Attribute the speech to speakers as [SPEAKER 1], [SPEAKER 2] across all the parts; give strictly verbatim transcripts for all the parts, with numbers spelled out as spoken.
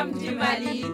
[SPEAKER 1] femmes du Mali.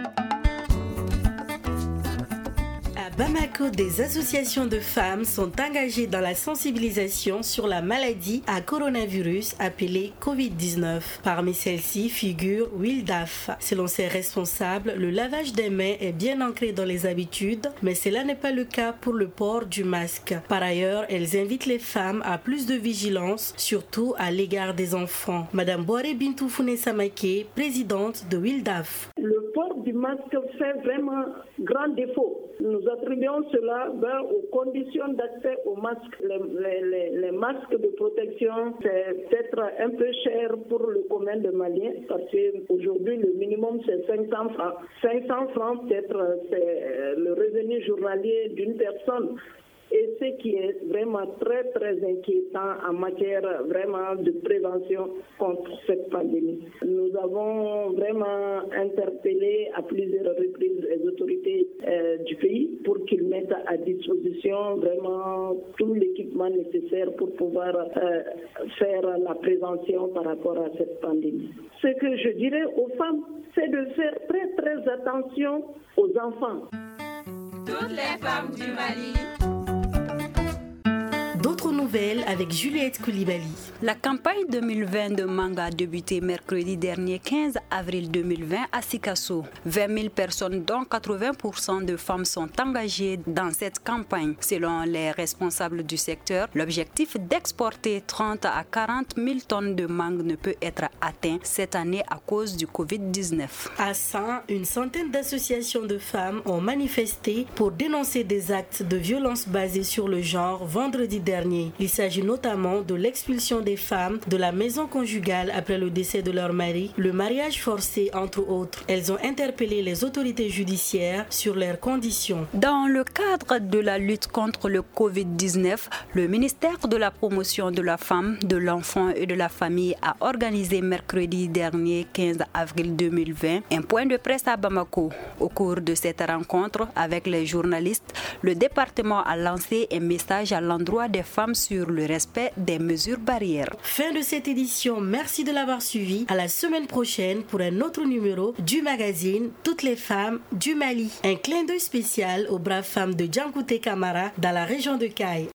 [SPEAKER 2] À Bamako, des associations de femmes sont engagées dans la sensibilisation sur la maladie à coronavirus appelée covid dix-neuf. Parmi celles-ci figure WILDAF. Selon ses responsables, le lavage des mains est bien ancré dans les habitudes, mais cela n'est pas le cas pour le port du masque. Par ailleurs, elles invitent les femmes à plus de vigilance, surtout à l'égard des enfants. Madame Boare Bintou Founé Samake, présidente de WILDAF.
[SPEAKER 3] Le port du masque fait vraiment grand défaut. Nous attribuons cela ben, aux conditions d'accès aux masques. Les, les, les, les masques de protection, c'est peut-être un peu cher pour le commun de Maliens parce qu'aujourd'hui, le minimum, c'est cinq cents francs. cinq cents francs, peut-être, c'est le revenu journalier d'une personne. Et ce qui est vraiment très, très inquiétant en matière vraiment de prévention contre cette pandémie. Nous avons vraiment interpellé à plusieurs reprises les autorités euh, du pays pour qu'ils mettent à disposition vraiment tout l'équipement nécessaire pour pouvoir euh, faire la prévention par rapport à cette pandémie. Ce que je dirais aux femmes, c'est de faire très, très attention aux enfants.
[SPEAKER 1] Toutes les femmes du Mali.
[SPEAKER 2] D'autres nouvelles avec Juliette Koulibaly.
[SPEAKER 4] La campagne deux mille vingt de Manga a débuté mercredi dernier quinze avril deux mille vingt à Sikasso. vingt mille personnes, dont quatre-vingts pour cent de femmes, sont engagées dans cette campagne. Selon les responsables du secteur, l'objectif d'exporter trente à quarante mille tonnes de mangue ne peut être atteint cette année à cause du covid dix-neuf.
[SPEAKER 2] À San, une centaine d'associations de femmes ont manifesté pour dénoncer des actes de violence basés sur le genre vendredi dernier. Il s'agit notamment de l'expulsion des femmes de la maison conjugale après le décès de leur mari, le mariage forcé entre autres. Elles ont interpellé les autorités judiciaires sur leurs conditions.
[SPEAKER 4] Dans le cadre de la lutte contre le covid dix-neuf, le ministère de la Promotion de la Femme, de l'Enfant et de la Famille a organisé mercredi dernier quinze avril deux mille vingt un point de presse à Bamako. Au cours de cette rencontre avec les journalistes, le département a lancé un message à l'endroit des femmes sur le respect des mesures barrières.
[SPEAKER 2] Fin de cette édition, merci de l'avoir suivi. À la semaine prochaine pour un autre numéro du magazine Toutes les femmes du Mali. Un clin d'œil spécial aux braves femmes de Djankouté Camara dans la région de Caille.